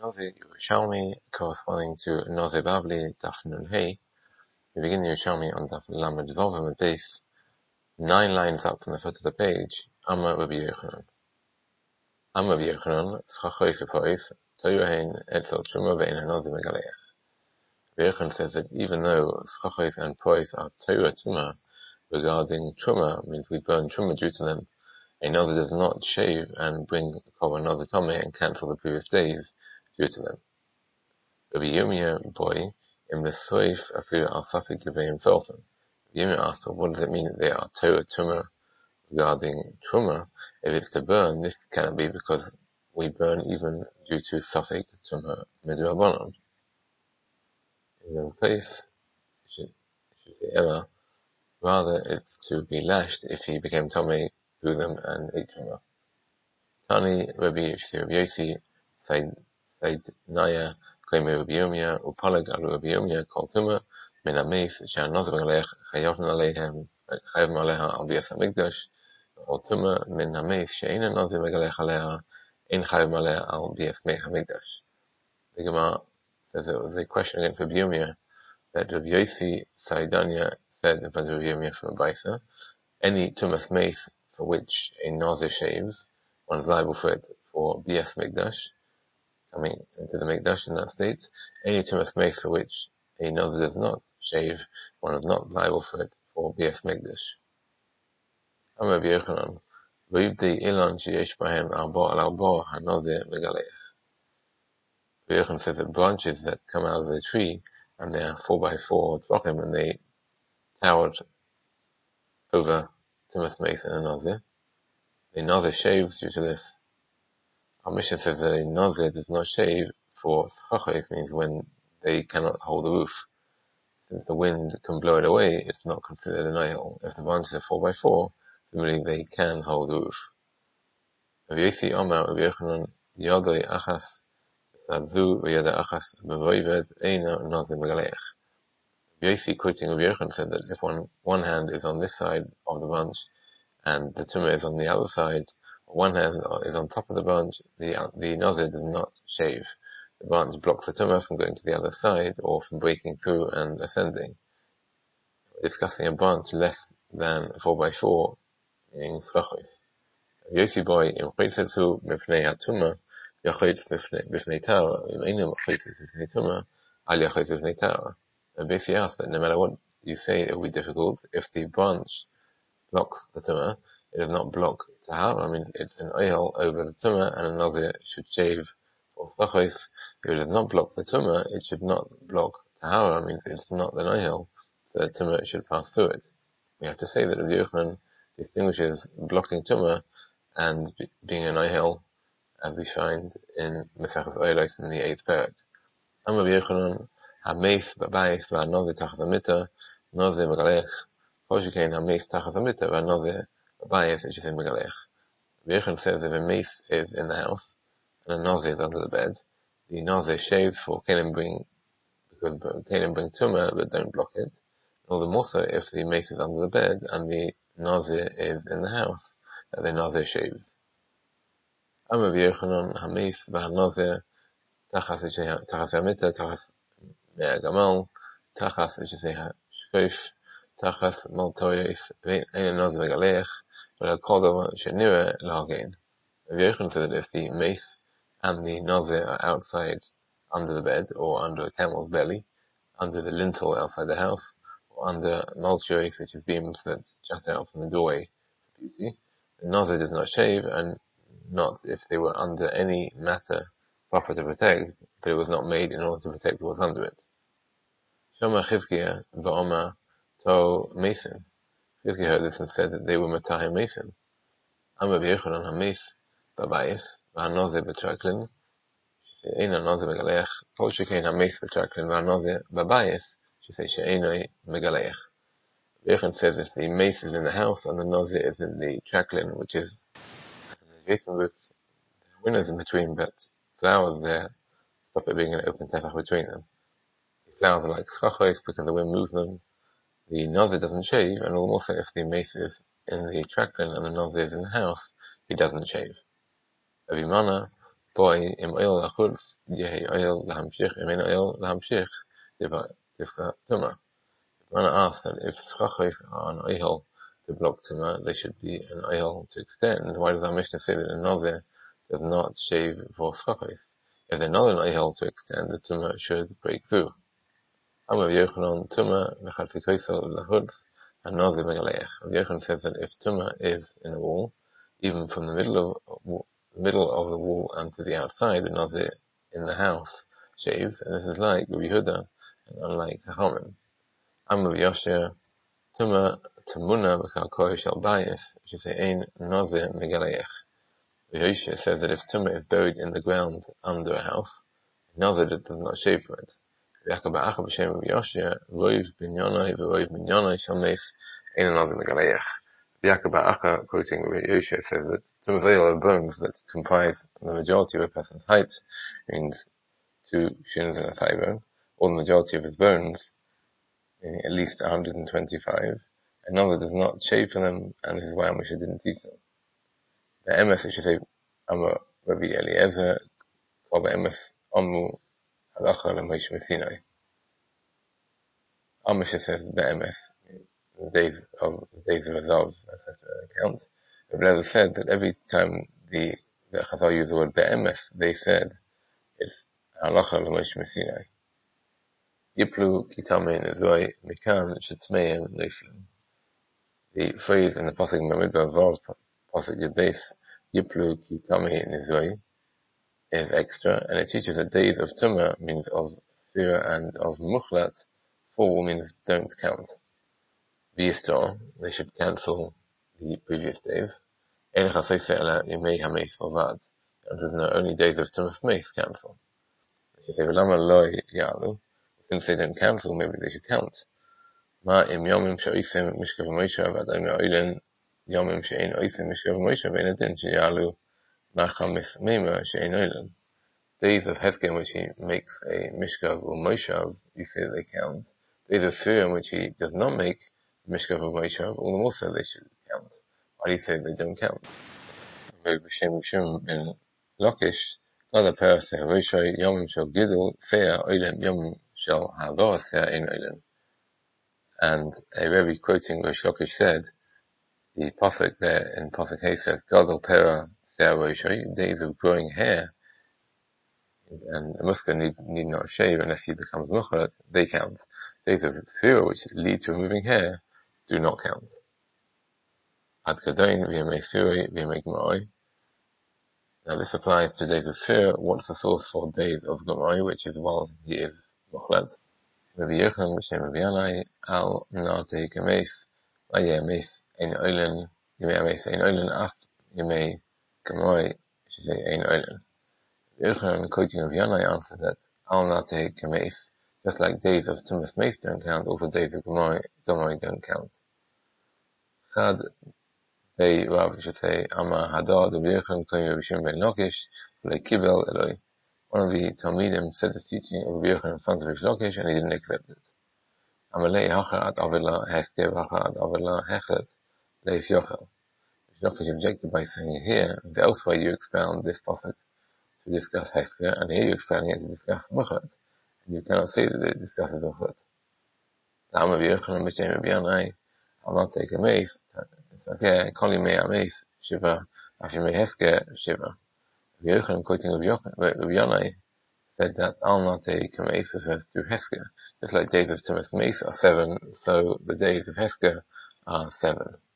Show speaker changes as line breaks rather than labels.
Nazi Yerushalmi corresponding to Nazi Babli Daf Nun Hey. We begin Yerushalmi on Daf Lamed Vav at base 9 lines up from the foot of the page. Amma Rabbi Yochanan. Amma Rabbi Yochanan Schachois Epois Toyuhain Etzel Truma Ve'in Hanazi Megaleach. Rabbi Yochanan says that even though Schachois and Pois are Torah Truma, regarding Truma means we burn Truma due to them. Another does not shave and bring another Tomei and cancel the previous days due to them. Rabbi Yirmiyah boy in the Soif Afir al Safik Leveim Felfen. Yirmiyah asked, what does it mean that they are Torah Truma regarding Truma? If it's to burn, this cannot be because we burn even due to Safik Truma Midrabanon. In the place, it should say Ella, rather it's to be lashed if he became Tomei through them and ate Truma. Tani Rabbi Yosi Said Naya Klei Rabbi Yirmiyah Upalag al Rabbi Yirmiyah Kol Tuma Min Ameis She'anaz Megalech Chayavn Aleihem Chayavn Aleha Al Bias HaMikdash Kol Tuma Min Ameis She'ein Anaz Megalech Aleha Ein Chayavn Aleha Al Bias HaMikdash. The Gemara says it was a question against Rabbi Yirmiyah that Rabbi Yosi Saidanya said about Rabbi Yirmiyah from Abaisa, any Tumas Meis for which a Nazir shaves, one is liable for it for Bias Mikdash, coming into the Mikdash in that state. Any Tumas Meis for which a Nazir does not shave, one is not liable for it for Bias Mikdash. Amar Rabbi Yochanan, V'yivdei ilan sheyesh bahem arba al arba hanazir megaleich. Rabbi Yochanan says that branches that come out of the tree, and they are 4x4 tefachim, and they towered over Tumas Meis and a Nazir. The Nazir shaves due to this. Our Mishnah says that a Nazir does not shave for Schachos, means when they cannot hold the roof. Since the wind can blow it away, it's not considered a nail. If the branches are 4x4, similarly they can hold the roof. Rabbi Yosi Amar Rabbi Yochanan Yadoi Achas Tzadzu V'Yada Achas B'Voived Eina Nazir Megaleich. Rabbi Yosi quoting Rabbi Yochanan said that if one hand is on this side of the branch and the tumah is on the other side, one hand is on top of the branch, the Nazir does not shave. The branch blocks the tumah from going to the other side or from breaking through and ascending. We're discussing a branch less than 4x4 in Schachos. Yosi boy im chaytzetzu mifnei hatumah yachaytz mifnei tara im einu chaytzetz mifnei tumah al yachaytz mifnei tara. And basically asked that no matter what you say, it will be difficult if the branch blocks the tumah. It does not block tahara. I mean, it's an oil over the tumah, and another should shave for Schachos. If it does not block the tumah, it should not block tahara. I mean, it's not an oil, so the tumah should pass through it. We have to say that Rabbi Yochanan distinguishes blocking tumah and being an oil, as we find in Mesachos Oilos in the 8th parak. Amar Rabbi Yochanan Hameis Babayis V'Hanazir Tachas HaMita Nazir Megalech Hoshikein Hameis Tachas HaMita V'Hanazir Babayis which is in Megalech. Rabbi Yochanan says if a mace is in the house and a Nazir is under the bed, the Nazir shaves for Kelim bring tumah but don't block it. All the more so if the mace is under the bed and the Nazir is in the house, that the Nazir shaves. Amar Rabbi Yochanan Hameis V'Hanazir Tachas HaMita Tachas Gamal Tachas Shkoif Tachas Maltoyis Ein Nazir Megalech V'La Kol Davar Shenira L'Hagein. Rabbi Yochanan said that if the mace and the Nazir are outside under the bed or under a camel's belly, under the lintel outside the house, or under malchois, which is beams that jut out from the doorway for beauty, the Nazir does not shave, and not if they were under any matter proper to protect, but it was not made in order to protect what was under it. Shama Chizkiah V'Oma To Mason. Chizkiah heard this and said that they were Matahim Mason. Amar Rabbi Yochanan Hameis Babayis V'Hanazir B'Traklin She'eina Nazir Megalech Kol Shekain Hameis B'Traklin V'Hanazir Babayis She'eina Megalech. Rabbi Yochanan says if the mace is in the house and the Nazir is in the traklin, which is adjacent with windows in between, but flowers there stop it being an open tefach between them. The flowers are like schachos because the wind moves them. The Nazir doesn't shave, and all the more so if the mace is in the traklin and the Nazir is in the house, he doesn't shave. Avimana boy im oil lachutz yehi oil lahamshich im oil lahamshich divka tuma. When I asked that if schachos are an oil to block tuma, they should be an oil to extend. Why does our Mishnah say that another does not shave for schachos? If they're not an oil to extend, the tuma should break through. Amar Yochanan tuma mechatzikoso lahutz another megaleich. Yochanan says that if tuma is in a wall, even from the middle of the wall and to the outside, another in the house shaves, and this is like Rabbi Yehuda and unlike Chachamim. Amar Yoshia tuma tamuna b'chalkoi shel bayis, which is ein another megaleich. Yoshia says that if tuma is buried in the ground under a house, another that does not shave for it. B'yakaba'acha b'shem Rabbi Yoshia roiv binyanai v'roiv binyanai shel meis ein another megaleich. B'yakaba'acha, quoting Rabbi Yoshia, says that tumas oil of bones that comprise the majority of a person's height, means 2 shins and a thigh bone, or the majority of his bones, meaning at least 125. Another does not shave for them, and this is why Amosha didn't teach them. The emes, it should say, Amar Rabbi Eliezer, Kol be'emes Amu halacha l'Moshe Sinai. Amosha says be'emes, the days of Azav, etc. accounts. Rabbi Eliezer said that every time the Chazal used the word be'emes, they said it's halacha l'Moshe Sinai. Yiplu kitamein ezoi mikan shetmeim leiflim. The phrase in the pasuk Bamidbar Vav pasuk Yud Beis, Yiplu kitamein ezoi, is extra, and it teaches that days of Tumah means of Sira and of Mukhlat, full means don't count. V'yistor, they should cancel the previous days. Ein chasei ela yimei hameis ovad, and there's no only days of Tumah meis cancel. They say v'lama lo yalu, since they don't cancel, maybe they should count. Ma im yomim she'oisem mishkav Moshe v'ad omer oilen yomim she'ein oisem mishkav Moshe v'ein adin she'yalu machamis meima she'ein oilen. Days of Hezkel in which he makes a mishkav or moshav, you say they count. Days of Sira in which he does not make a mishkav or moshav, all the more so they should count. Why do you say they don't count? B'shem Rishon ben Lakish, Gada Peras Roshay Yomim Shel Gidul Seah Oilem Yomim Shel Havor Seah Ein Oilem. And a Rebbe quoting Rosh Lakish said, the pasuk there in pasuk Hay says, Gadol Pera Seah Roshay, days of growing hair, and a musker need not shave unless he becomes mukhlat, they count. Days of Sira which lead to removing hair do not count. Ad kadoin v'yemei Sira v'yemei Gemai. Now this applies to days of Sira. What's the source for days of Gemai, which is while he is mukhlat? Rabbi Yochanan b'shem Rabbi Yanai al na'atei kameis v'yeh meis ein oilen yemei ameis ein oilen af yemei Gemai shei ein oilen. Yochanan, quoting of Yanai, answered that al nateh kameis, just like days of Tumas Meis don't count, also days of Gemai don't count. Chad, they rather should say, Ama Hadar, the Yochanan quoting Rabbi Shimon ben Lakish, Kibel Eloi. One of the Talmidim said the teaching of Rabbi Yochanan in front of Rish Lakish, and he didn't accept it. Amalei hacha ad avela heske hacha ad avela hechet leif yochel. Rish Lakish objected by saying here, that elsewhere you expound this prophet to discuss Hesker, and here you're expanding it to discuss Mukhlat. And you cannot say that it discusses Mukhlat. The Amar Yochanan b'shem Rabbi Yanai, I'll not take a mace, okay, Koli mei ameis, Shiva, Ashimei Hesker, Shiva. Rabbi Yochanan, quoting Rabbi Yanai, said that I'll not take a mace refers to Hesker. Just like days of Tumas Meis are 7, so the days of Hesker are 7.